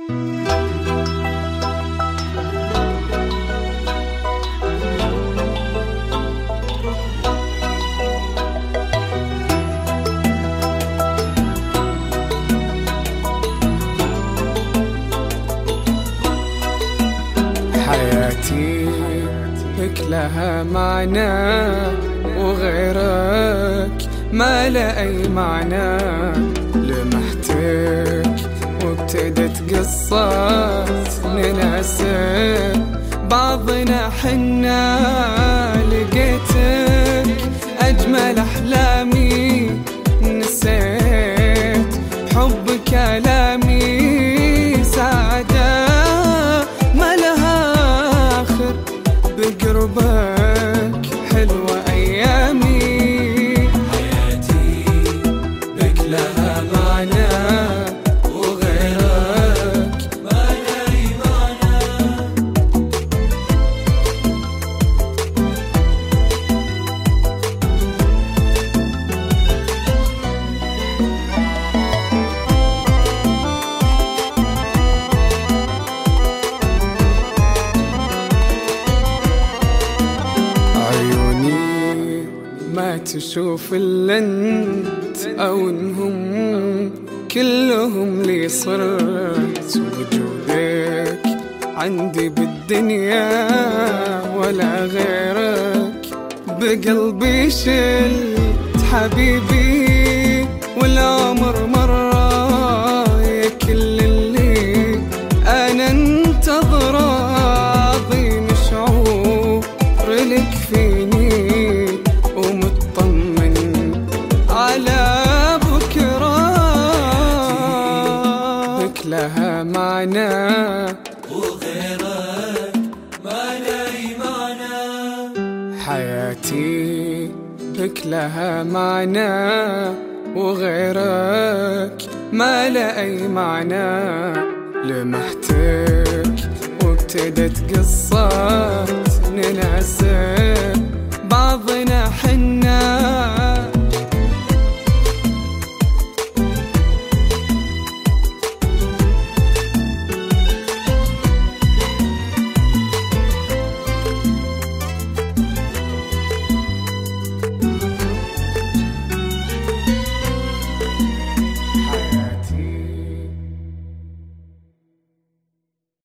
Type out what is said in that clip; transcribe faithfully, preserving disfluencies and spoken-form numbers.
حياتي لك لها معنى وغيرك ما له أي معنى. لمحتك وابتدت قصة نناسب بعضنا حنا. لقيتك أجمل أحلامي نسيت حب كلامي. سعادة ما لها آخر بقربك حلوة أيامي. حياتي بك لها معنى وغيرك ما له أي معنى. ما تشوف إلا انت أو انهم كلهم لي صرت. وجودك عندي بالدنيا ولا غيرك. بقلبي شلت حبيبي والعمر مرة. يا كل اللي أنا انتظره عظيم شعور لك فيني على بكرة. بك لها معنى وغيرك ما له أي معنى. حياتي بك لها معنى وغيرك ما له أي معنى. لمحتك وابتدت قصة نناسب